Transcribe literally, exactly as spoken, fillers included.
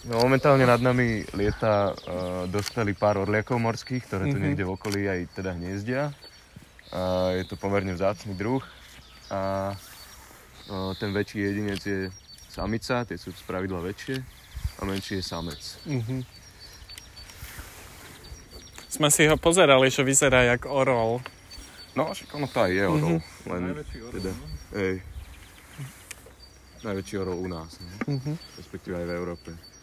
No momentálne nad nami lieta uh, dospelý pár orliakov morských, ktoré tu mm-hmm. niekde v okolí aj teda hniezdia. Uh, je to pomerne vzácny druh a uh, ten väčší jedinec je samica, tie sú spravidla väčšie a menší je samec. Mm-hmm. Sme si ho pozerali, že vyzerá jak orol. No, však ono to aj je orol. Mm-hmm. Len najväčší orol, teda, no? Ej, najväčší orol u nás, no? Mm-hmm. Respektíve aj v Európe.